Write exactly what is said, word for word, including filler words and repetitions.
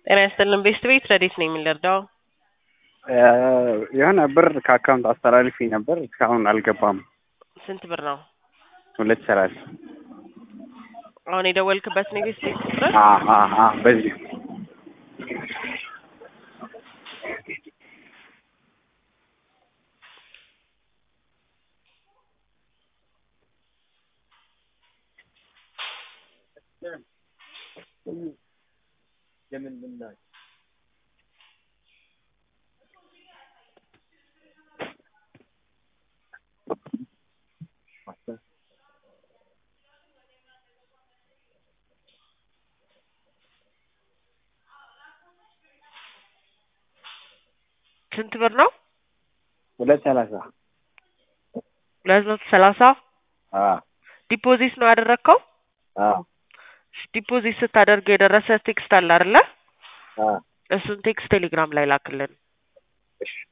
ጤና ይስጥልን ቤስት ቤት ረዲት ነኝ የምንረዳው። የሆነ ብር ከአካውንት አስተላልፊ ነበር እስካሁን አልገባም። ስንት ብር ነው? ሁለት ሰላሳ አሁን የደወልክበት ነው ቤስት ቤት ቁጥር? አ አ አ በዚህ ለምን ምን ነው ስንት ብር ነው? ሁለት ሰላሳ ሁለት መቶ ሰላሳ አ ዲፖዚት ነው ያደረከው? አ ዲፖዚት ስታደርግ የደረሰ ቴክስት አለ አይደለ? አ እሱን ቴክስት ቴሌግራም ላይ ላክልን። እሺ